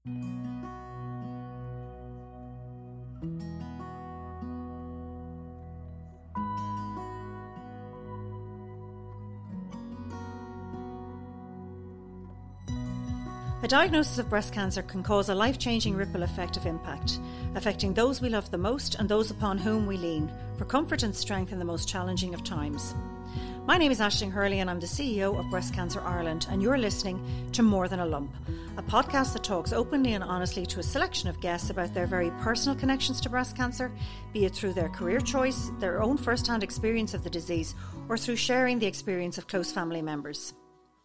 A diagnosis of breast cancer can cause a life-changing ripple effect of impact, affecting those we love the most and those upon whom we lean for comfort and strength in the most challenging of times. My name is Aisling Hurley and I'm the CEO of Breast Cancer Ireland, and you're listening to More Than a Lump, a podcast that talks openly and honestly to a selection of guests about their very personal connections to breast cancer, be it through their career choice, their own first-hand experience of the disease, or through sharing the experience of close family members.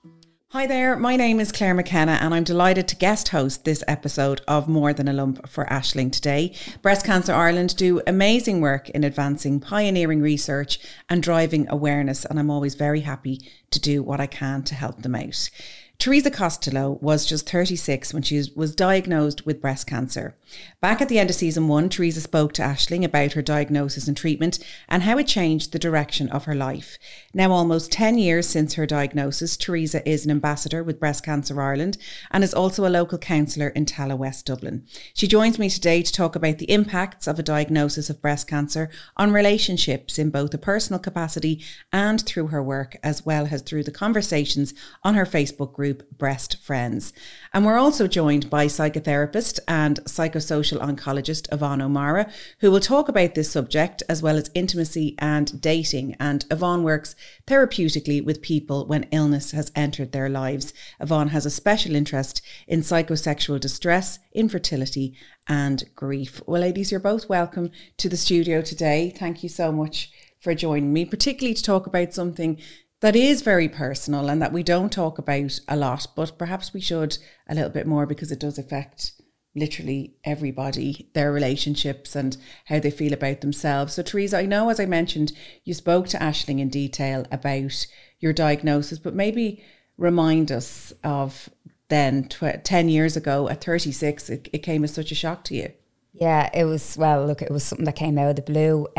Hi there, my name is Claire McKenna and I'm delighted to guest host this episode of More Than a Lump for Aisling today. Breast Cancer Ireland do amazing work in advancing pioneering research and driving awareness, and I'm always very happy to do what I can to help them out. Teresa Costello was just 36 when she was diagnosed with breast cancer. Back at the end of season 1, Teresa spoke to Aisling about her diagnosis and treatment and how it changed the direction of her life. Now, almost 10 years since her diagnosis, Teresa is an ambassador with Breast Cancer Ireland and is also a local counsellor in Tala, West Dublin. She joins me today to talk about the impacts of a diagnosis of breast cancer on relationships in both a personal capacity and through her work, as well as through the conversations on her Facebook group Breast Friends. And we're also joined by psychotherapist and psychosocial oncologist Yvonne O'Mara, who will talk about this subject as well as intimacy and dating. And Yvonne works therapeutically with people when illness has entered their lives. Yvonne has a special interest in psychosexual distress, infertility and grief. Well, ladies, you're both welcome to the studio today. Thank you so much for joining me, particularly to talk about something that is very personal and that we don't talk about a lot, but perhaps we should a little bit more because it does affect literally everybody, their relationships and how they feel about themselves. So Teresa, I know, as I mentioned, you spoke to Aisling in detail about your diagnosis, but maybe remind us of then 10 years ago at 36, it came as such a shock to you. Yeah, it was, well, look, it was something that came out of the blue.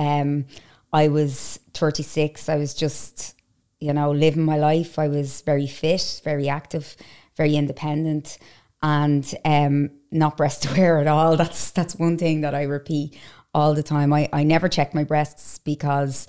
I was 36, I was just, living my life. I was very fit, very active, very independent, and not breast aware at all. That's one thing that I repeat all the time. I never checked my breasts because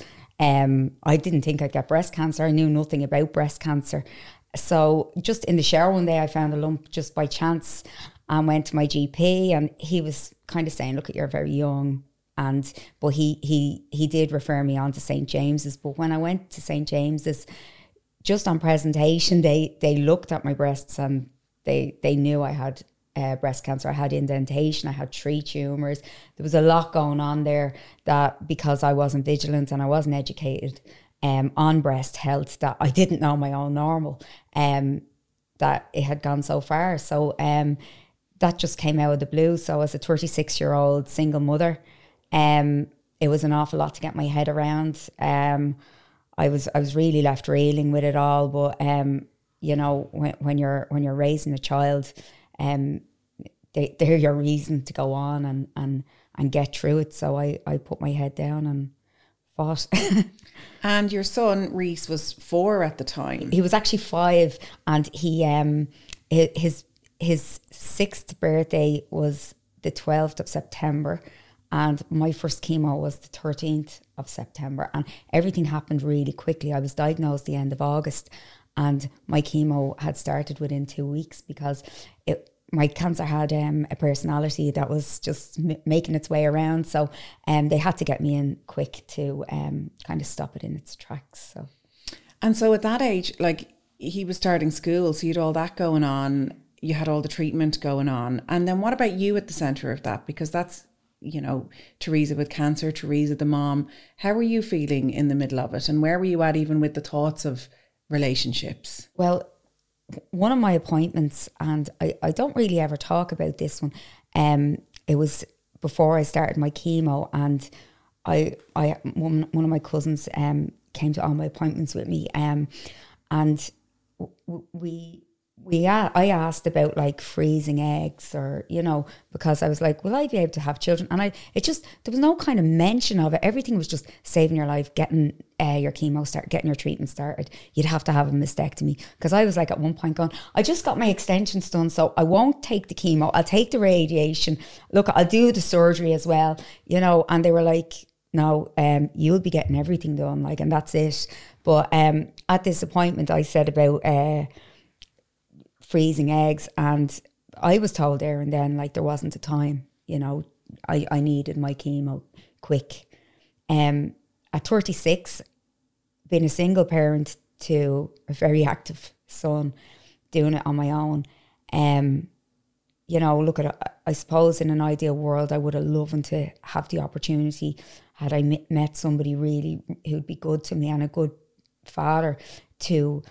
I didn't think I'd get breast cancer. I knew nothing about breast cancer. So just in the shower one day, I found a lump just by chance and went to my GP, and he was kind of saying, look, you're very young. But he did refer me on to St. James's. But when I went to St. James's, just on presentation, they looked at my breasts and they knew I had breast cancer. I had indentation, I had 3 tumours. There was a lot going on there that, because I wasn't vigilant and I wasn't educated on breast health, that I didn't know my own normal, that it had gone so far. So that just came out of the blue. So as a 36-year-old single mother, it was an awful lot to get my head around. I was really left reeling with it all. But when you're raising a child, they're your reason to go on and get through it. So I put my head down and fought. And your son Reese was 4 at the time. He was actually 5, and he his 6th birthday was the 12th of September. And my first chemo was the 13th of September, and everything happened really quickly. I was diagnosed the end of August, and my chemo had started within 2 weeks because my cancer had a personality that was just making its way around. So they had to get me in quick to kind of stop it in its tracks. And so at that age, like, he was starting school, so you had all that going on, you had all the treatment going on. And then what about you at the centre of that? Because that's, Teresa with cancer, Teresa the mom. How were you feeling in the middle of it? And where were you at even with the thoughts of relationships? Well, one of my appointments, and I don't really ever talk about this one, it was before I started my chemo, and one of my cousins came to all my appointments with me, and we I asked about like freezing eggs, or, you know, because I was like, will I be able to have children? And there was no kind of mention of it. Everything was just saving your life, getting your chemo started, getting your treatment started. You'd have to have a mastectomy. Because I was like at one point going, I just got my extensions done, so I won't take the chemo. I'll take the radiation. Look, I'll do the surgery as well, you know. And they were like, no, you'll be getting everything done, like, and that's it. But at this appointment, I said about freezing eggs, and I was told there and then, like, there wasn't a time, you know. I needed my chemo quick. At 36, being a single parent to a very active son, doing it on my own, you know, look at it, I suppose in an ideal world I would have loved to have the opportunity, had I met somebody really who'd be good to me and a good father, to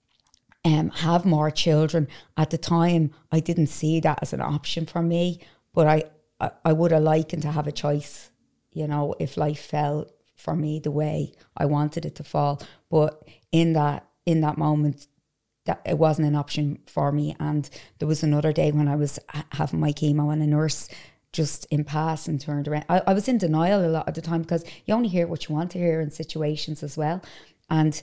have more children. At the time, I didn't see that as an option for me, but I would have liked to have a choice, you know, if life fell for me the way I wanted it to fall. But in that moment, that it wasn't an option for me. And there was another day when I was having my chemo, and a nurse just in passing turned around. I was in denial a lot at the time, because you only hear what you want to hear in situations as well. And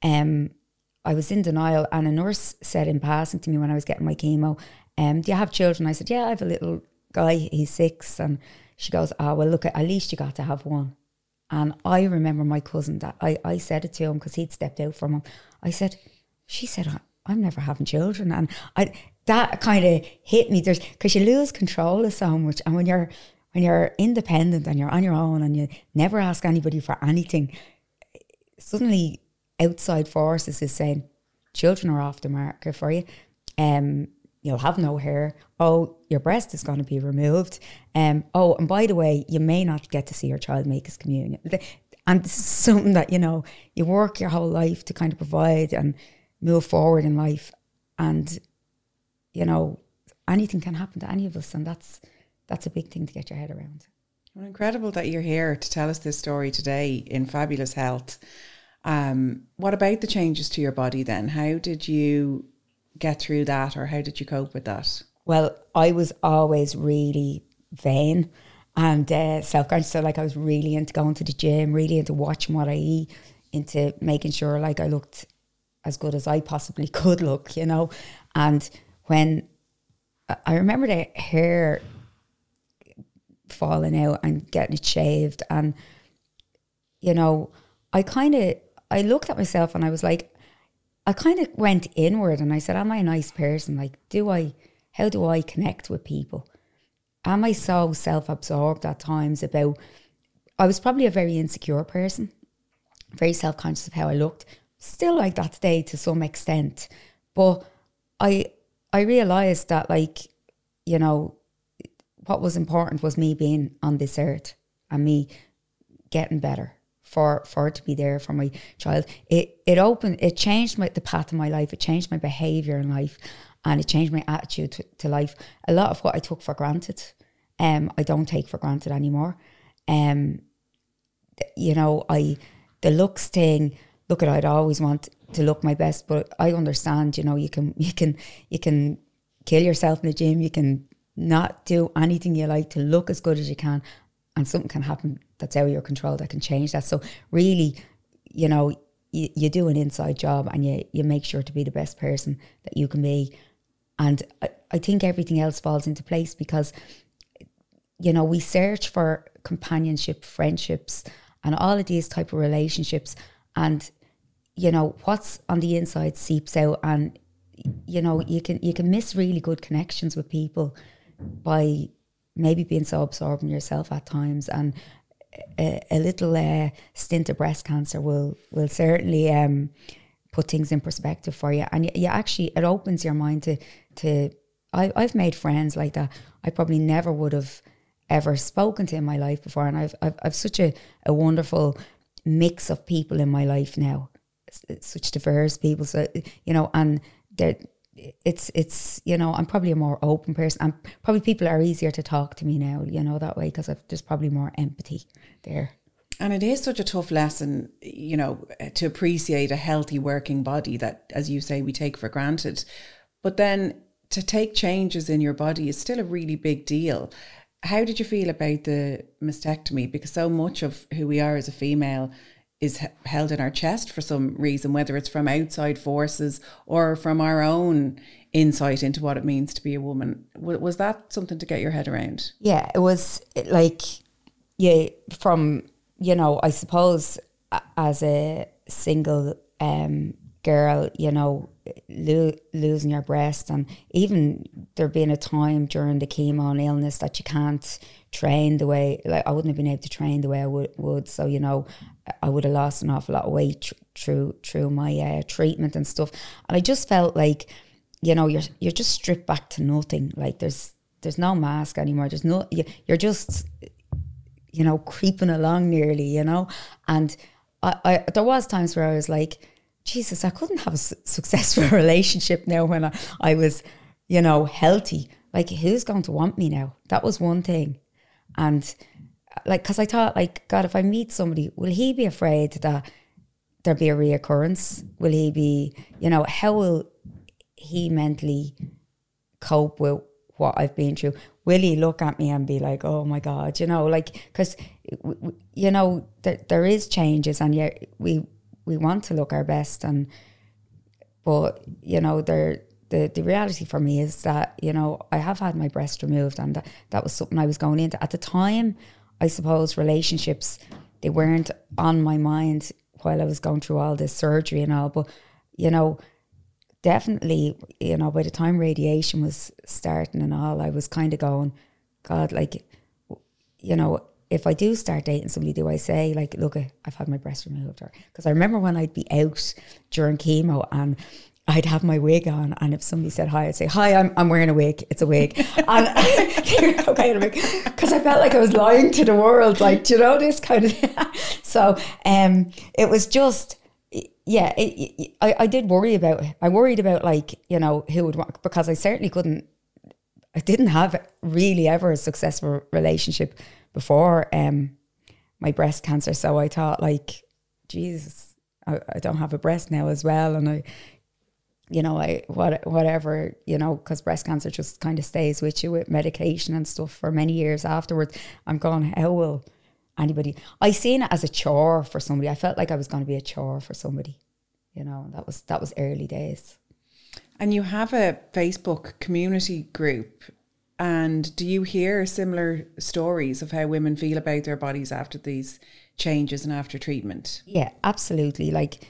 I was in denial, and a nurse said in passing to me when I was getting my chemo, do you have children? I said, yeah, I have a little guy, he's 6. And she goes, oh, well, look, at least you got to have one. And I remember my cousin, that I said it to him because he'd stepped out from him. She said, I'm never having children. And that kind of hit me, because you lose control of so much. And when you're independent and you're on your own and you never ask anybody for anything, suddenly outside forces is saying, children are off the market for you. You'll have no hair. Oh, your breast is going to be removed. Oh, and by the way, you may not get to see your child make his communion. And this is something that, you know, you work your whole life to kind of provide and move forward in life. And, you know, anything can happen to any of us. And that's a big thing to get your head around. Well, incredible that you're here to tell us this story today in fabulous health. What about the changes to your body then? How did you get through that, or how did you cope with that? Well, I was always really vain and self-conscious. So, like, I was really into going to the gym, really into watching what I eat, into making sure, like, I looked as good as I possibly could look, you know. And when I remember the hair falling out and getting it shaved, and, you know, I looked at myself and I was like, I kind of went inward and I said, am I a nice person? Like, how do I connect with people? Am I so self-absorbed at times I was probably a very insecure person, very self-conscious of how I looked, still like that today to some extent. But I realised that, like, you know, what was important was me being on this earth and me getting better. For it to be there for my child. It changed the path of my life. It changed my behaviour in life, and it changed my attitude to life. A lot of what I took for granted, I don't take for granted anymore. You know, the looks thing, look, I'd always want to look my best, but I understand, you know, you can kill yourself in the gym, you can not do anything you like to look as good as you can, and something can happen that's out of your control that can change that. So really, you know, you do an inside job and you make sure to be the best person that you can be. And I think everything else falls into place, because, you know, we search for companionship, friendships, and all of these type of relationships. And, you know, what's on the inside seeps out, and, you know, you can miss really good connections with people by maybe being so absorbed in yourself at times. And a little stint of breast cancer will certainly put things in perspective for you. And you actually, it opens your mind to I've made friends like that I probably never would have ever spoken to in my life before. And I've such a wonderful mix of people in my life now. It's such diverse people. So, you know, and it's you know, I'm probably a more open person, and probably people are easier to talk to me now, you know, that way, because there's probably more empathy there. And it is such a tough lesson, you know, to appreciate a healthy working body that, as you say, we take for granted. But then to take changes in your body is still a really big deal. How did you feel about the mastectomy? Because so much of who we are as a female is held in our chest for some reason, whether it's from outside forces or from our own insight into what it means to be a woman. Was that something to get your head around? Yeah, it was like, yeah, from, you know, I suppose as a single girl, you know, losing your breast, and even there being a time during the chemo and illness that you can't train the way, like I wouldn't have been able to train the way I would. So, you know, I would have lost an awful lot of weight through my treatment and stuff. And I just felt like, you know, you're just stripped back to nothing. Like there's no mask anymore. There's no, you're just, you know, creeping along nearly, you know. And I there was times where I was like, Jesus, I couldn't have a successful relationship now when I was, you know, healthy. Like, who's going to want me now? That was one thing. And like, because I thought, like, God, if I meet somebody, will he be afraid that there'll be a reoccurrence? Will he be, you know, how will he mentally cope with what I've been through? Will he look at me and be like, oh my God, you know, like, because, you know, there is changes, and yet we want to look our best, but you know, the reality for me is that, you know, I have had my breast removed, and that was something I was going into at the time. I suppose relationships, they weren't on my mind while I was going through all this surgery and all, but you know, definitely, you know, by the time radiation was starting and all, I was kind of going, God, like, you know, if I do start dating somebody, do I say, like, look, I've had my breast removed? Because I remember when I'd be out during chemo and I'd have my wig on, and if somebody said hi, I'd say, hi, I'm wearing a wig. It's a wig. And okay, because I felt like I was lying to the world, like, do you know, this kind of thing. So it was just, yeah, I did worry about it. I worried about, like, you know, who would want, because I certainly I didn't have really ever a successful relationship before my breast cancer. So I thought, like, Jesus, I don't have a breast now as well. And I, you know, whatever, you know, because breast cancer just kind of stays with you with medication and stuff for many years afterwards. I'm going, how will anybody, I seen it as a chore for somebody. I felt like I was going to be a chore for somebody, you know. That was early days. And you have a Facebook community group. And do you hear similar stories of how women feel about their bodies after these changes and after treatment? Yeah, absolutely. Like,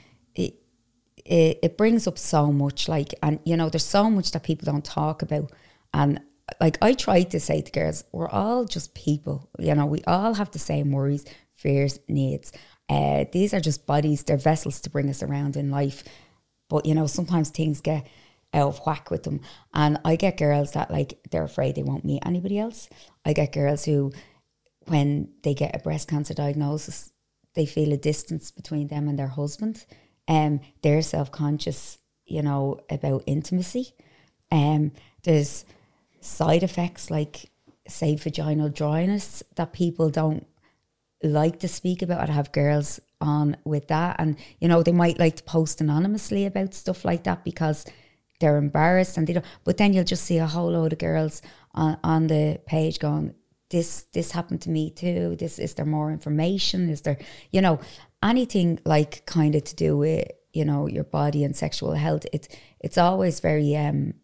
it brings up so much, like, and you know, there's so much that people don't talk about. And like, I try to say to girls, we're all just people, you know, we all have the same worries, fears, needs. These are just bodies, they're vessels to bring us around in life. But, you know, sometimes things get out of whack with them. And I get girls that, like, they're afraid they won't meet anybody else. I get girls who, when they get a breast cancer diagnosis, they feel a distance between them and their husband. They're self-conscious, you know, about intimacy. There's side effects like, say, vaginal dryness that people don't like to speak about. I'd have girls on with that, and you know, they might like to post anonymously about stuff like that because they're embarrassed, and they don't. But then you'll just see a whole load of girls on the page going, this happened to me too. Is there more information? Is there, you know, anything like kind of to do with, you know, your body and sexual health? It's always very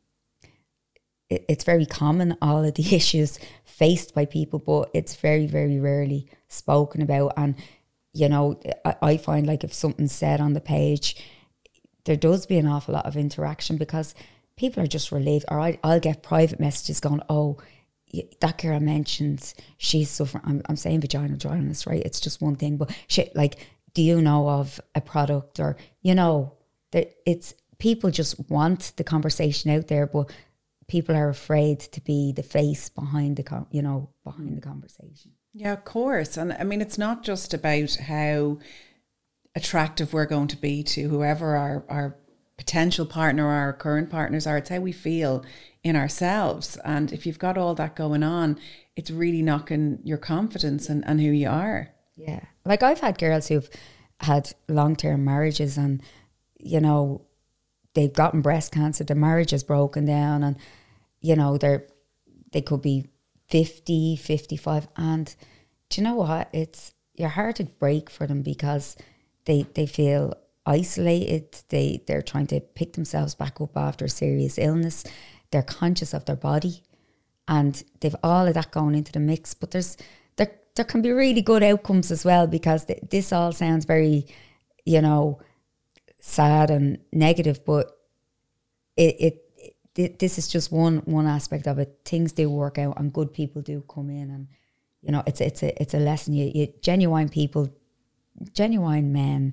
it's very common, all of the issues faced by people, but it's very, very rarely spoken about. And, you know, I find, like, if something's said on the page, there does be an awful lot of interaction because people are just relieved. Or I'll get private messages going, oh, that girl mentioned she's suffering. I'm saying vaginal dryness, right? It's just one thing, but shit, like, do you know of a product? Or, you know, that it's, people just want the conversation out there, but people are afraid to be the face behind the conversation. Yeah, of course. And I mean, it's not just about how attractive we're going to be to whoever our potential partner or our current partners are. It's how we feel in ourselves. And if you've got all that going on, it's really knocking your confidence and who you are. Yeah. Like, I've had girls who've had long-term marriages, and, you know, they've gotten breast cancer, their marriage is broken down, and you know they could be 50, 55, and do you know what? It's your heart would break for them because they feel isolated. They're trying to pick themselves back up after a serious illness. They're conscious of their body, and they've all of that going into the mix. But there can be really good outcomes as well, because this all sounds very, you know, sad and negative, but this is just one aspect of it. Things do work out, and good people do come in, and you know it's a lesson. You genuine people, genuine men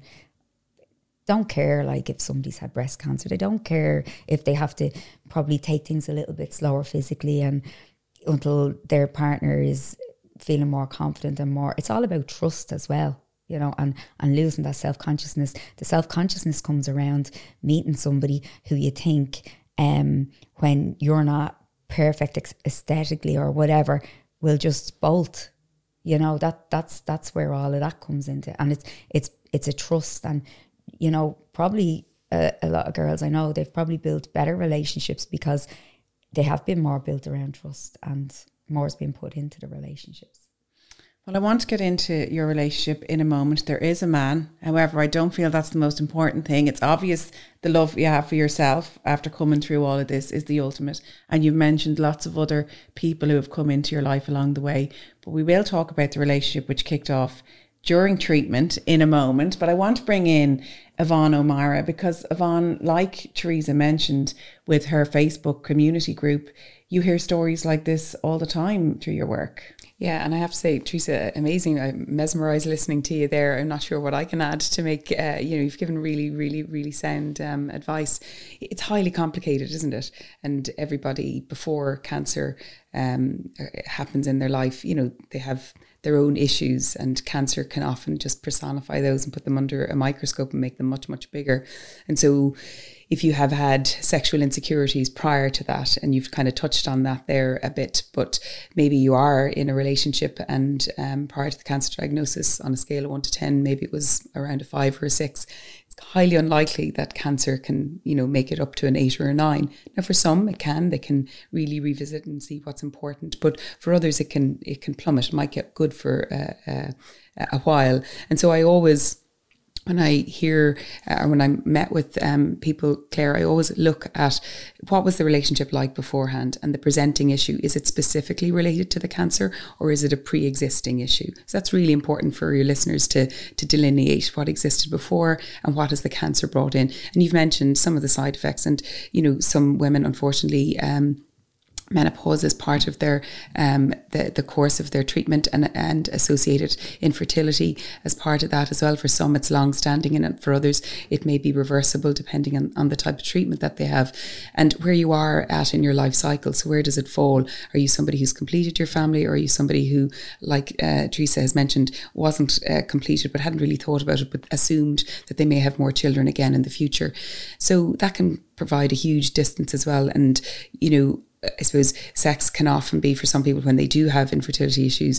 don't care like if somebody's had breast cancer. They don't care if they have to probably take things a little bit slower physically, and until their partner is feeling more confident and more. It's all about trust as well, you know, and losing that self-consciousness. The self-consciousness comes around meeting somebody who you think, when you're not perfect aesthetically or whatever, will just bolt. You know, that's where all of that comes into, and it's a trust. And you know, probably a lot of girls I know, they've probably built better relationships because they have been more built around trust, and more has been put into the relationships. Well, I want to get into your relationship in a moment. There is a man. However, I don't feel that's the most important thing. It's obvious the love you have for yourself after coming through all of this is the ultimate. And you've mentioned lots of other people who have come into your life along the way. But we will talk about the relationship which kicked off during treatment in a moment. But I want to bring in Yvonne O'Mara, because Yvonne, like Teresa mentioned with her Facebook community group, you hear stories like this all the time through your work. Yeah, and I have to say, Teresa, amazing. I'm mesmerised listening to you there. I'm not sure what I can add to make, you've given really, really, really sound advice. It's highly complicated, isn't it? And everybody before cancer happens in their life, you know, they have their own issues, and cancer can often just personify those and put them under a microscope and make them much, much bigger. And so if you have had sexual insecurities prior to that, and you've kind of touched on that there a bit, but maybe you are in a relationship and prior to the cancer diagnosis, on a scale of 1 to 10, maybe it was around a 5 or a 6, it's highly unlikely that cancer can, you know, make it up to an 8 or a 9. Now for some they can really revisit and see what's important, but for others it can plummet. It might get good for a while. And so I always, when I hear or when I met with people, Claire, I always look at what was the relationship like beforehand, and the presenting issue. Is it specifically related to the cancer, or is it a pre-existing issue? So that's really important for your listeners to delineate what existed before and what has the cancer brought in. And you've mentioned some of the side effects, and you know, some women unfortunately menopause is part of their the course of their treatment, and associated infertility as part of that as well. For some it's long-standing, and for others it may be reversible depending on the type of treatment that they have and where you are at in your life cycle. So where does it fall? Are you somebody who's completed your family, or are you somebody who, like Teresa has mentioned, wasn't completed but hadn't really thought about it, but assumed that they may have more children again in the future? So that can provide a huge distance as well. And you know, I suppose sex can often be, for some people, when they do have infertility issues,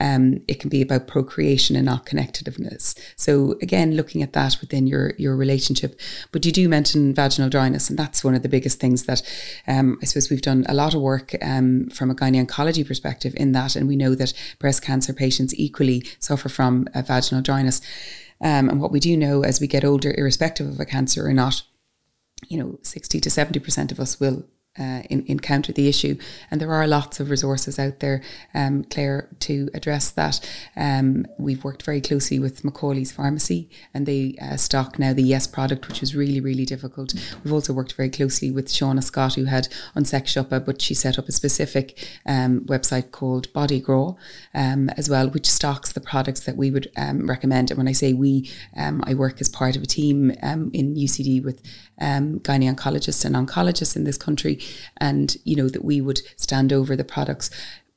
it can be about procreation and not connectedness. So again, looking at that within your relationship. But you do mention vaginal dryness, and that's one of the biggest things that I suppose we've done a lot of work from a gynae-oncology perspective in that, and we know that breast cancer patients equally suffer from vaginal dryness. And what we do know as we get older, irrespective of a cancer or not, you know, 60 to 70% of us will encounter the issue, and there are lots of resources out there, Claire, to address that. We've worked very closely with Macaulay's Pharmacy, and they stock now the Yes product, which was really, really difficult. We've also worked very closely with Shauna Scott, who had Unsex Shoppa, but she set up a specific website called Body Grow as well, which stocks the products that we would recommend. And when I say we, I work as part of a team in UCD with gynae-oncologists and oncologists in this country, and you know that we would stand over the products.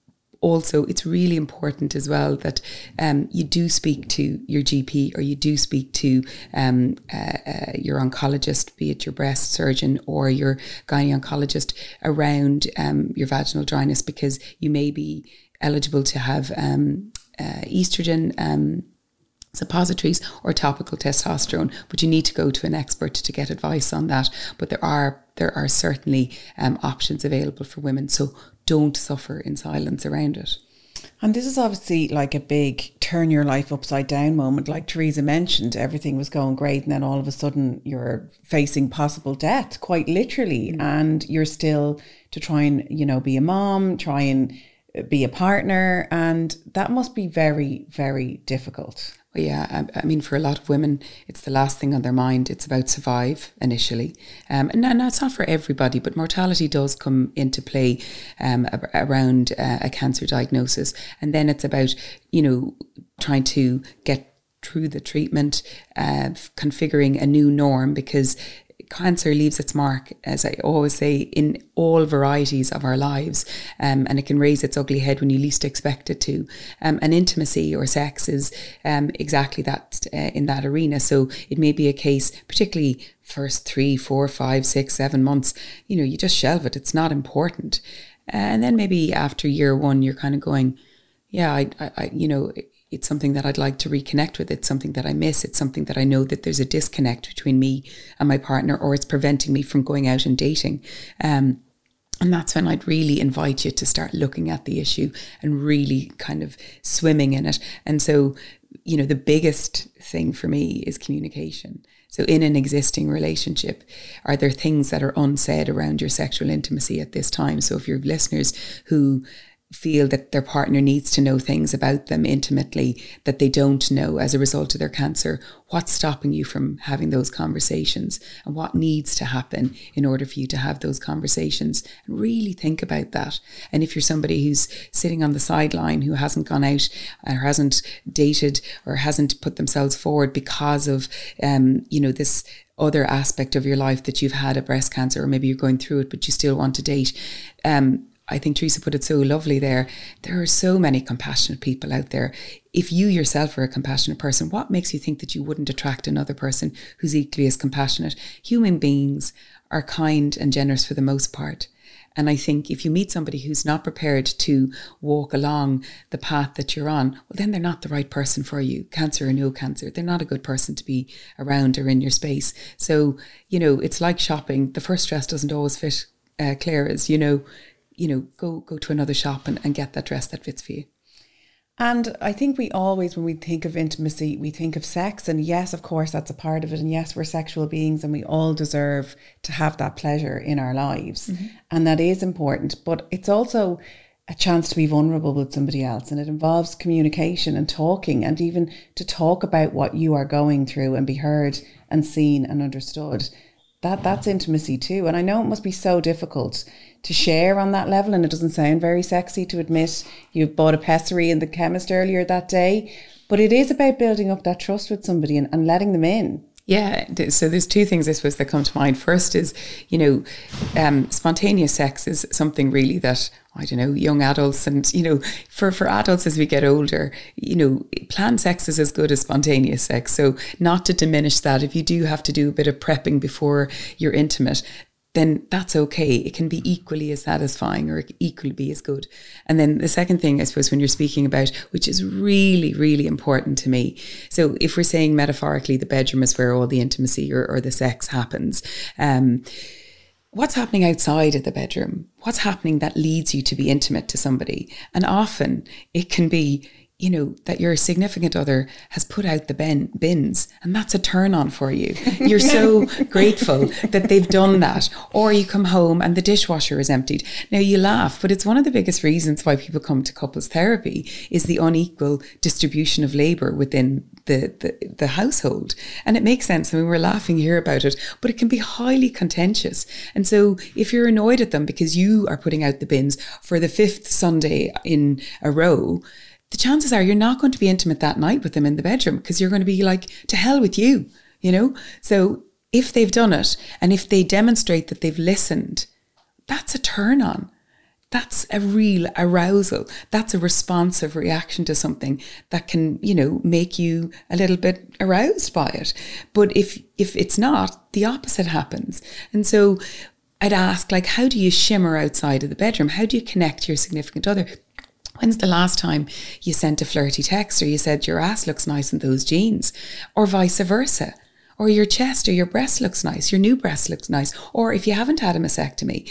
Also, it's really important as well that you do speak to your GP, or you do speak to your oncologist, be it your breast surgeon or your gynae-oncologist, around your vaginal dryness, because you may be eligible to have estrogen suppositories or topical testosterone, but you need to go to an expert to get advice on that. But there are certainly options available for women, so don't suffer in silence around it. And this is obviously like a big turn your life upside down moment. Like Teresa mentioned, everything was going great, and then all of a sudden you're facing possible death, quite literally, and you're still to try and, you know, be a mom, try and be a partner, and that must be very, very difficult. Yeah, I mean, for a lot of women, it's the last thing on their mind. It's about survive initially. And it's not for everybody, but mortality does come into play around a cancer diagnosis. And then it's about, you know, trying to get through the treatment, configuring a new norm, because cancer leaves its mark, as I always say, in all varieties of our lives, and it can raise its ugly head when you least expect it to. And intimacy or sex is exactly that in that arena. So it may be a case, particularly first 3, 4, 5, 6, 7 months, you know, you just shelve it. It's not important. And then maybe after year 1, you're kind of going, yeah, I you know, it's something that I'd like to reconnect with. It's something that I miss. It's something that I know that there's a disconnect between me and my partner, or it's preventing me from going out and dating. And that's when I'd really invite you to start looking at the issue and really kind of swimming in it. And so, you know, the biggest thing for me is communication. So in an existing relationship, are there things that are unsaid around your sexual intimacy at this time? So if you have listeners who feel that their partner needs to know things about them intimately that they don't know as a result of their cancer, what's stopping you from having those conversations, and what needs to happen in order for you to have those conversations? And really think about that. And if you're somebody who's sitting on the sideline, who hasn't gone out or hasn't dated or hasn't put themselves forward because of you know, this other aspect of your life, that you've had a breast cancer, or maybe you're going through it but you still want to date, I think Teresa put it so lovely there. There are so many compassionate people out there. If you yourself are a compassionate person, what makes you think that you wouldn't attract another person who's equally as compassionate? Human beings are kind and generous for the most part. And I think if you meet somebody who's not prepared to walk along the path that you're on, well, then they're not the right person for you. Cancer or no cancer, they're not a good person to be around or in your space. So, you know, it's like shopping. The first dress doesn't always fit Clara's, you know, go to another shop and get that dress that fits for you. And I think we always, when we think of intimacy, we think of sex. And yes, of course, that's a part of it. And yes, we're sexual beings and we all deserve to have that pleasure in our lives. Mm-hmm. And that is important. But it's also a chance to be vulnerable with somebody else. And it involves communication and talking, and even to talk about what you are going through and be heard and seen and understood. That's intimacy too. And I know it must be so difficult to share on that level, and it doesn't sound very sexy to admit you bought a pessary in the chemist earlier that day, but it is about building up that trust with somebody and letting them in. Yeah, so there's 2 things I suppose that come to mind. First is, you know, spontaneous sex is something really that, I don't know, young adults and, you know, for adults as we get older, you know, planned sex is as good as spontaneous sex. So not to diminish that, if you do have to do a bit of prepping before you're intimate, then that's okay. It can be equally as satisfying, or equally be as good. And then the second thing, I suppose, when you're speaking about, which is really, really important to me. So if we're saying metaphorically, the bedroom is where all the intimacy or the sex happens. What's happening outside of the bedroom? What's happening that leads you to be intimate to somebody? And often it can be, you know, that your significant other has put out the bins, and that's a turn on for you. You're so grateful that they've done that. Or you come home and the dishwasher is emptied. Now you laugh, but it's one of the biggest reasons why people come to couples therapy is the unequal distribution of labour within the household. And it makes sense. I mean, we're laughing here about it, but it can be highly contentious. And so if you're annoyed at them because you are putting out the bins for the 5th Sunday in a row, the chances are you're not going to be intimate that night with them in the bedroom, because you're going to be like, to hell with you, you know? So if they've done it, and if they demonstrate that they've listened, that's a turn on. That's a real arousal. That's a responsive reaction to something that can, you know, make you a little bit aroused by it. But if it's not, the opposite happens. And so I'd ask, like, how do you shimmer outside of the bedroom? How do you connect to your significant other When's the last time you sent a flirty text or you said your ass looks nice in those jeans, or vice versa? Or your chest or your breast looks nice, your new breast looks nice. Or if you haven't had a mastectomy,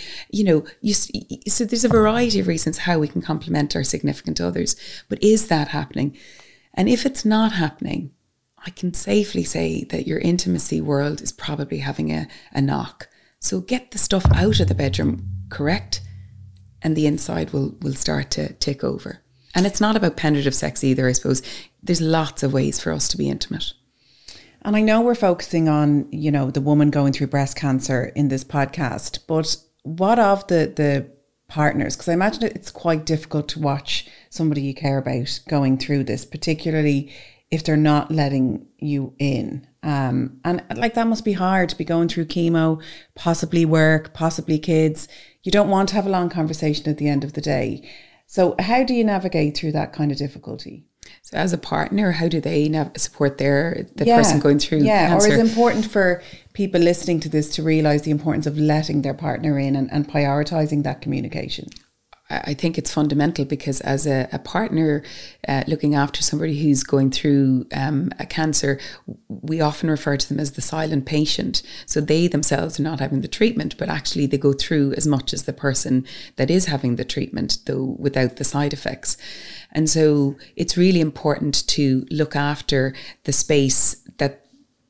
so there's a variety of reasons how we can compliment our significant others. But is that happening? And if it's not happening, I can safely say that your intimacy world is probably having a knock. So get the stuff out of the bedroom correct, and the inside will start to take over. And it's not about penetrative sex either, I suppose. There's lots of ways for us to be intimate. And I know we're focusing on, the woman going through breast cancer in this podcast, but what of the partners? Because I imagine it's quite difficult to watch somebody you care about going through this, particularly if they're not letting you in. And that must be hard to be going through chemo, possibly work, possibly kids. You don't want to have a long conversation at the end of the day. So how do you navigate through that kind of difficulty? So as a partner, how do they support the person going through cancer? Or is it important for people listening to this to realise the importance of letting their partner in and prioritising that communication? I think it's fundamental, because as a partner looking after somebody who's going through a cancer, we often refer to them as the silent patient. So they themselves are not having the treatment, but actually they go through as much as the person that is having the treatment, though without the side effects. And so it's really important to look after the space that,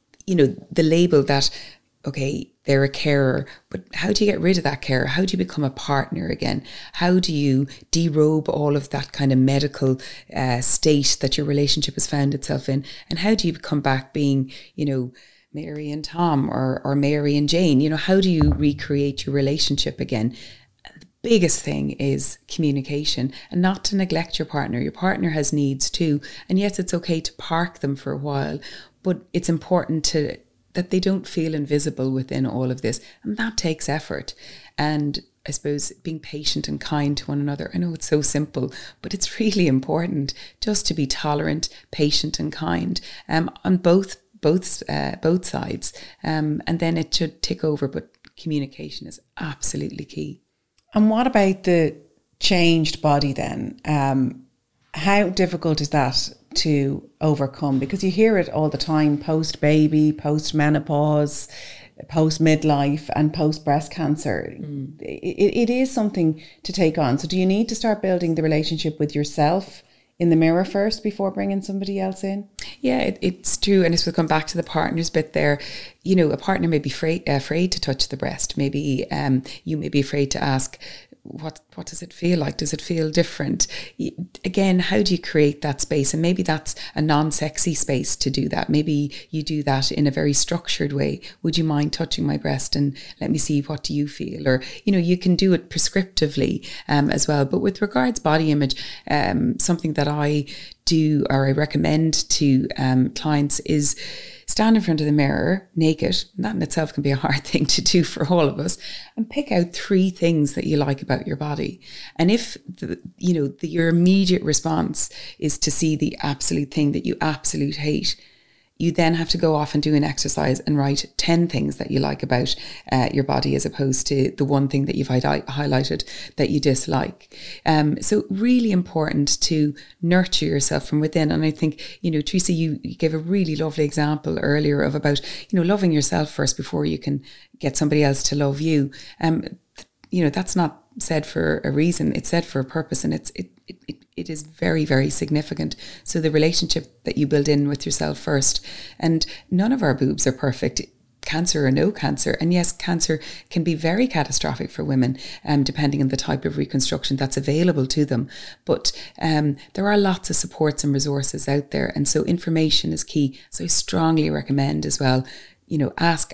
the label that, okay, they're a carer, but how do you get rid of that carer? How do you become a partner again? How do you derobe all of that kind of medical state that your relationship has found itself in? And how do you come back being, Mary and Tom or Mary and Jane? How do you recreate your relationship again? The biggest thing is communication, and not to neglect your partner. Your partner has needs too. And yes, it's okay to park them for a while, but it's important that they don't feel invisible within all of this. And that takes effort. And I suppose being patient and kind to one another. I know it's so simple, but it's really important just to be tolerant, patient and kind on both sides. And then it should tick over, but communication is absolutely key. And what about the changed body then? How difficult is that to overcome? Because you hear it all the time, post-baby, post-menopause, post-midlife and post-breast cancer. It is something to take on. So do you need to start building the relationship with yourself in the mirror first before bringing somebody else in? Yeah, it's true. And this will come back to the partners bit there. A partner may be afraid to touch the breast. Maybe you may be afraid to ask, what does it feel like? Does it feel different? Again, how do you create that space? And maybe that's a non-sexy space to do that. Maybe you do that in a very structured way. Would you mind touching my breast and let me see, what do you feel? Or, you can do it prescriptively as well. But with regards body image, something that I do or I recommend to clients is stand in front of the mirror naked. That in itself can be a hard thing to do for all of us, and pick out 3 things that you like about your body. And if your immediate response is to see the absolute thing that you absolutely hate, you then have to go off and do an exercise and write 10 things that you like about your body, as opposed to the one thing that you've highlighted that you dislike. So really important to nurture yourself from within. And I think, Teresa, you gave a really lovely example earlier of about, loving yourself first before you can get somebody else to love you. That's not said for a reason. It's said for a purpose, and it is very, very significant. So the relationship that you build in with yourself first. And none of our boobs are perfect, cancer or no cancer. And yes, cancer can be very catastrophic for women, depending on the type of reconstruction that's available to them. But there are lots of supports and resources out there. And so information is key. So I strongly recommend as well, ask,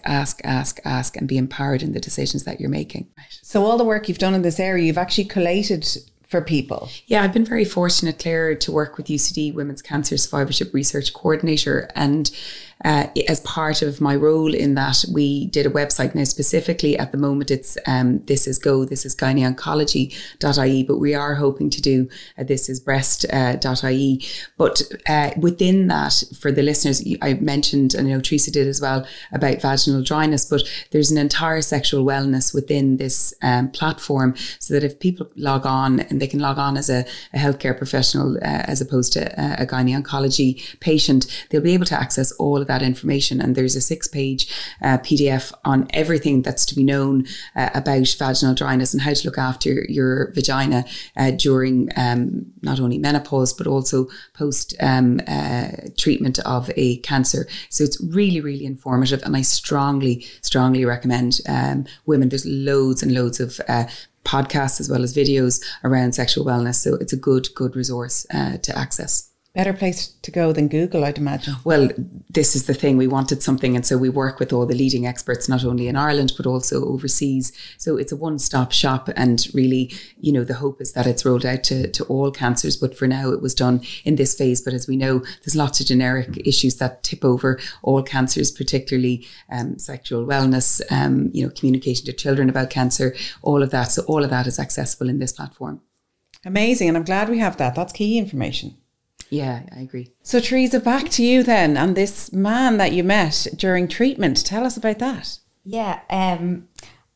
and be empowered in the decisions that you're making. So all the work you've done in this area, you've actually collated for people. Yeah, I've been very fortunate, Claire, to work with UCD, Women's Cancer Survivorship Research Coordinator, and as part of my role in that, we did a website. Now specifically at the moment it's This Is gynaeoncology.ie, but we are hoping to do thisisbreast.ie. But within that, for the listeners, I mentioned, and I know Teresa did as well, about vaginal dryness, but there's an entire sexual wellness within this platform, so that if people log on, and they can log on as a healthcare professional as opposed to a gynae-oncology patient, they'll be able to access all of that information. And there's a 6-page PDF on everything that's to be known about vaginal dryness and how to look after your vagina during not only menopause, but also post treatment of a cancer. So it's really, really informative, and I strongly recommend women. There's loads and loads of podcasts as well as videos around sexual wellness, so it's a good resource to access. Better place to go than Google, I'd imagine. Well, this is the thing. We wanted something, and so we work with all the leading experts, not only in Ireland, but also overseas. So it's a one-stop shop, and really, the hope is that it's rolled out to all cancers. But for now, it was done in this phase. But as we know, there's lots of generic issues that tip over all cancers, particularly sexual wellness, communication to children about cancer, all of that. So all of that is accessible in this platform. Amazing. And I'm glad we have that. That's key information. Yeah, I agree. So Teresa, back to you then, and this man that you met during treatment. Tell us about that. Yeah, when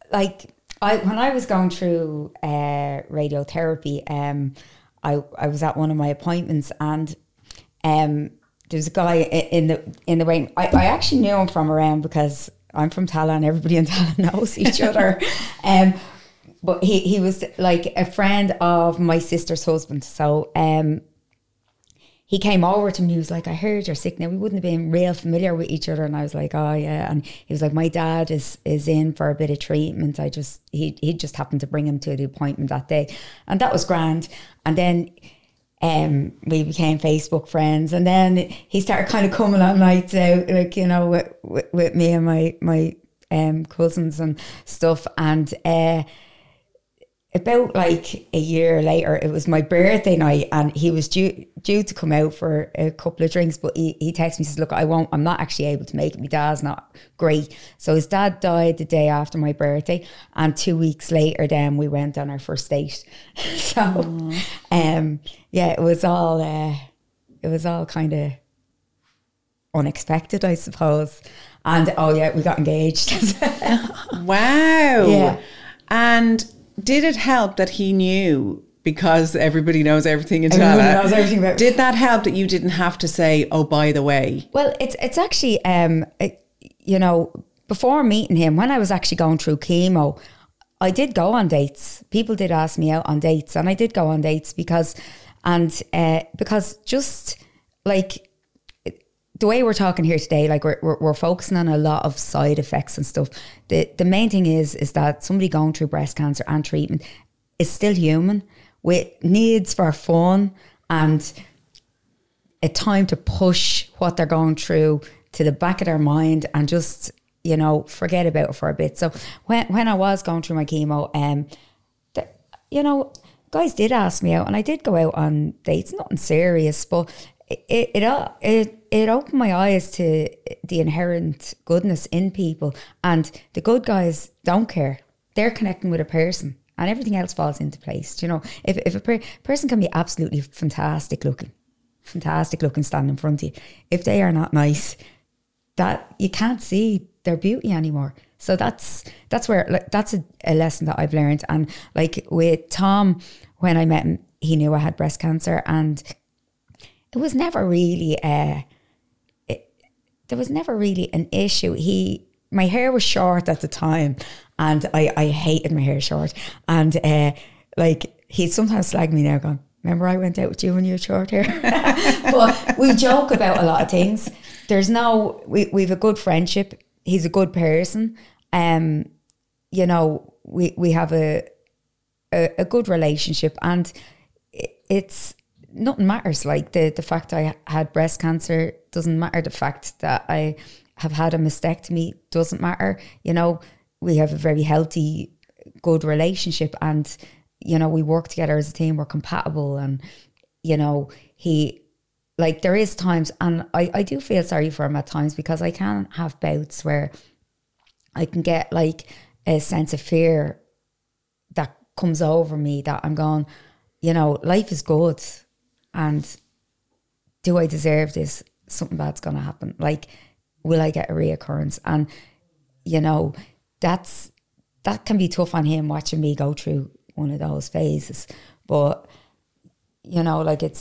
I was going through radiotherapy, I was at one of my appointments, and there was a guy in the waiting. I actually knew him from around, because I'm from Tala and everybody in Tala knows each other. But he was like a friend of my sister's husband. So he came over to me, he was like, I heard you're sick. Now, we wouldn't have been real familiar with each other. And I was like, oh yeah. And he was like, my dad is in for a bit of treatment. He just happened to bring him to the appointment that day. And that was grand. And then we became Facebook friends. And then he started kind of coming on nights out, with me and my cousins and stuff. And about like a year later, it was my birthday night, and he was due to come out for a couple of drinks, but he texted me, says, look, I'm not actually able to make it. My dad's not great. So his dad died the day after my birthday, and 2 weeks later then we went on our first date. So it was all kind of unexpected, I suppose. And we got engaged. Wow. Yeah. And did it help that he knew, because everybody knows everything in Everyone Tala? knows everything about. Did that help that you didn't have to say, oh, by the way? Well, it's actually, before meeting him, when I was actually going through chemo, I did go on dates. People did ask me out on dates, and I did go on dates because just like the way we're talking here today, like we're focusing on a lot of side effects and stuff. The main thing is that somebody going through breast cancer and treatment is still human, with needs for fun and a time to push what they're going through to the back of their mind and just, forget about it for a bit. So when I was going through my chemo, guys did ask me out, and I did go out on dates, nothing serious, but it opened my eyes to the inherent goodness in people, and the good guys don't care. They're connecting with a person, and everything else falls into place. If a person can be absolutely fantastic looking standing in front of you, if they are not nice, that you can't see their beauty anymore. So that's where that's a lesson that I've learned. And like with Tom, when I met him, he knew I had breast cancer, and it was never really there was never really an issue. My hair was short at the time, and I hated my hair short. And he'd sometimes slag me now, going, remember I went out with you when you had short hair? But we joke about a lot of things. We've a good friendship. He's a good person. We have a good relationship, and it's nothing matters. Like the fact I had breast cancer doesn't matter. The fact that I have had a mastectomy doesn't matter. We have a very healthy, good relationship, and we work together as a team. We're compatible, and he like there is times, and I do feel sorry for him at times, because I can have bouts where I can get like a sense of fear that comes over me, that I'm going, you know, life is good, and do I deserve this? Something bad's going to happen. Like, will I get a reoccurrence? And, you know, that can be tough on him, watching me go through one of those phases. But, you know, like it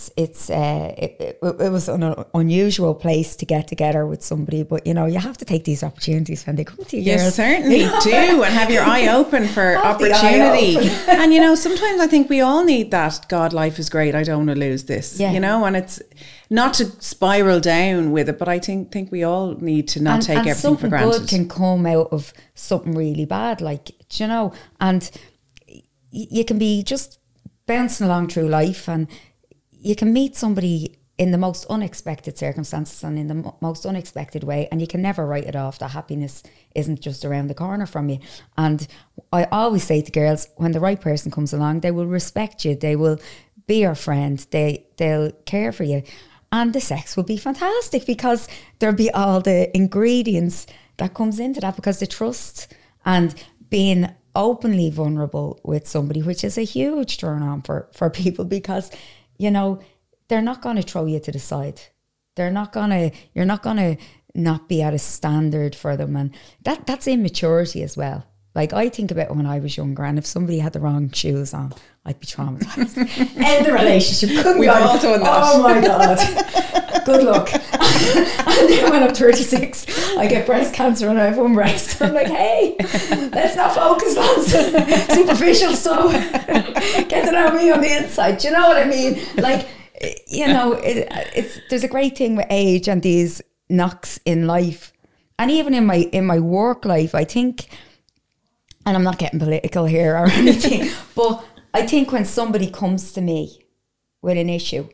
was an unusual place to get together with somebody, but, you know, you have to take these opportunities when they come to you. You certainly do, and have your eye open for opportunity. And, you know, sometimes I think we all need that, God, life is great, I don't want to lose this, you know, and it's not to spiral down with it, but I think we all need to not take everything for granted. Something good can come out of something really bad, like, you know, and you can be just bouncing along through life, and you can meet somebody in the most unexpected circumstances and in the most unexpected way, and you can never write it off. That happiness isn't just around the corner from you. And I always say to girls, when the right person comes along, they will respect you, they will be your friend, they'll care for you, and the sex will be fantastic, because there'll be all the ingredients that comes into that, because the trust and being openly vulnerable with somebody, which is a huge turn on for people, because, you know, they're not going to throw you to the side. You're not going to not be at a standard for them. And that's immaturity as well. Like, I think about when I was younger, and if somebody had the wrong shoes on, I'd be traumatized. End the relationship. We've all done that. Oh my God. Good luck. And then when I'm 36, I get breast cancer and I have one breast. I'm like, hey, let's not focus on superficial stuff. Get to know me on the inside. Do you know what I mean? Like, you know, there's a great thing with age and these knocks in life. And even in my work life, I think, and I'm not getting political here or anything, but I think when somebody comes to me with an issue,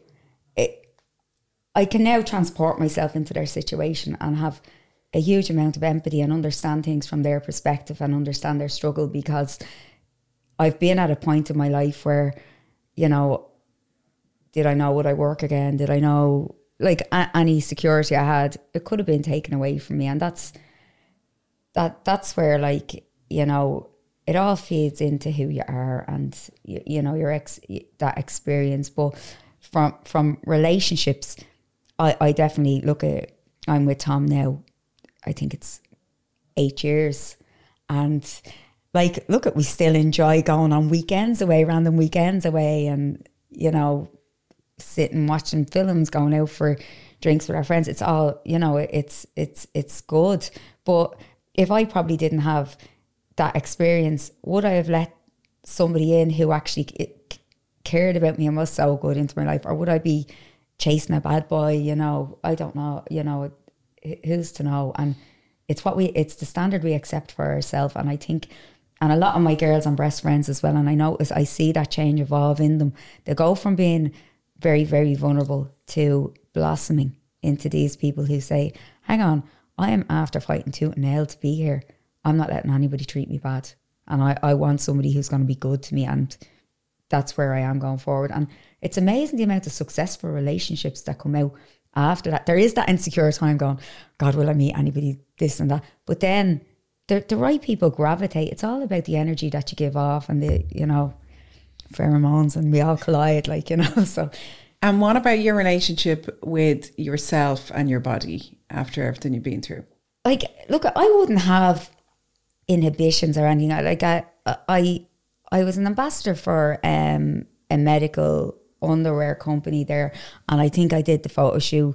I can now transport myself into their situation and have a huge amount of empathy and understand things from their perspective and understand their struggle, because I've been at a point in my life where, you know, did I know would I work again? Did I know, like, any security I had, it could have been taken away from me. And that's where, like, you know, it all feeds into who you are and, you know, that experience. But from relationships, I definitely look at, I'm with Tom now, I think it's 8 years. And, like, look at, we still enjoy going on weekends away, random weekends away, and, you know, sitting watching films, going out for drinks with our friends. It's all, you know, it's good. But if I probably didn't have that experience, would I have let somebody in who actually cared about me and was so good into my life, or would I be chasing a bad boy? You know, I don't know, you know, who's to know? And it's the standard we accept for ourselves. And I think, and a lot of my girls and breast friends as well, and I see that change evolve in them. They go from being very, very vulnerable to blossoming into these people who say, hang on, I am after fighting tooth and nail to be here. I'm not letting anybody treat me bad. And I want somebody who's going to be good to me. And that's where I am going forward. And it's amazing the amount of successful relationships that come out after that. There is that insecure time going, God, will I meet anybody, this and that? But then the right people gravitate. It's all about the energy that you give off and the, you know, pheromones, and we all collide, like, you know. So, and what about your relationship with yourself and your body after everything you've been through? Like, look, I wouldn't have inhibitions or anything. Like, I was an ambassador for a medical underwear company there, and I think I did the photo shoot.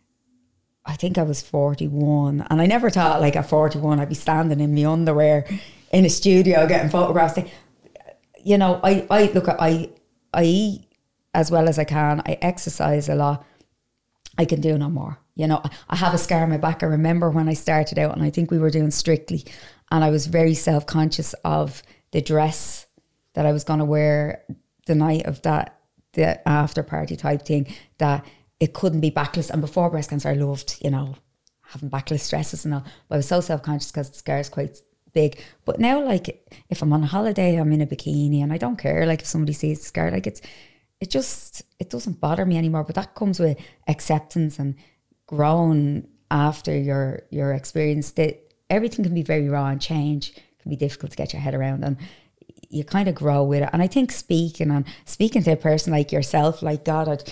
I think I was 41, and I never thought, like, at 41 I'd be standing in my underwear in a studio getting photographs. You know, I eat as well as I can. I exercise a lot. I can do no more. You know, I have a scar on my back. I remember when I started out, and I think we were doing Strictly, and I was very self-conscious of the dress that I was going to wear the night of that, the after party type thing, that it couldn't be backless. And before breast cancer, I loved, you know, having backless dresses and all. But I was so self-conscious because the scar is quite big. But now, like, if I'm on a holiday, I'm in a bikini and I don't care, like, if somebody sees the scar, like, it doesn't bother me anymore. But that comes with acceptance and growing after your experience, that everything can be very raw and change can be difficult to get your head around, and you kind of grow with it. And I think speaking to a person like yourself, like God,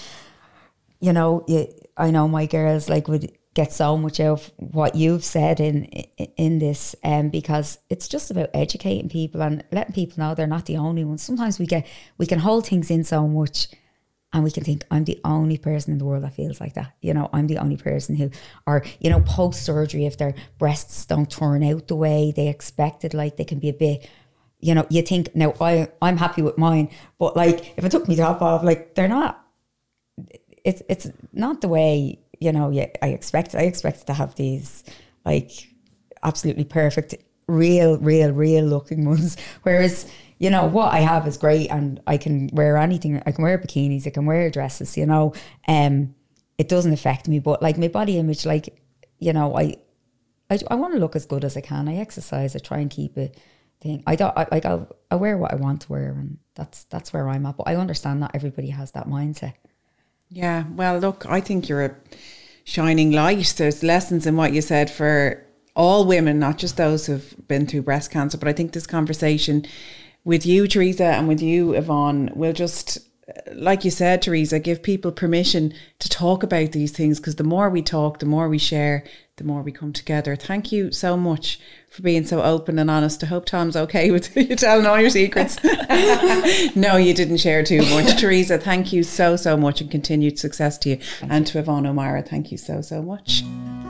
I know my girls like would get so much out of what you've said in this, because it's just about educating people and letting people know they're not the only ones. Sometimes we can hold things in so much, and we can think, I'm the only person in the world that feels like that. I'm the only person who, or post surgery, if their breasts don't turn out the way they expected, like they can be a bit. You think, now I'm happy with mine, but like if it took me top off, like they're not. It's not the way I expected. I expected to have these like absolutely perfect, real looking ones. Whereas what I have is great, and I can wear anything. I can wear bikinis. I can wear dresses. It doesn't affect me. But like my body image, like I want to look as good as I can. I exercise. I try and keep it. I wear what I want to wear, and that's where I'm at. But I understand not everybody has that mindset. Yeah, well, look, I think you're a shining light. There's lessons in what you said for all women, not just those who've been through breast cancer. But I think this conversation with you, Teresa, and with you, Yvonne, will just, like you said, Teresa, give people permission to talk about these things, because the more we talk, the more we share, the more we come together. Thank you so much for being so open and honest. I hope Tom's okay with you telling all your secrets. No, you didn't share too much. Teresa, thank you so much, and continued success to you. And to Yvonne O'Meara, thank you so much.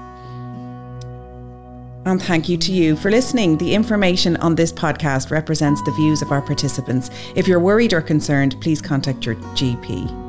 And thank you to you for listening. The information on this podcast represents the views of our participants. If you're worried or concerned, please contact your GP.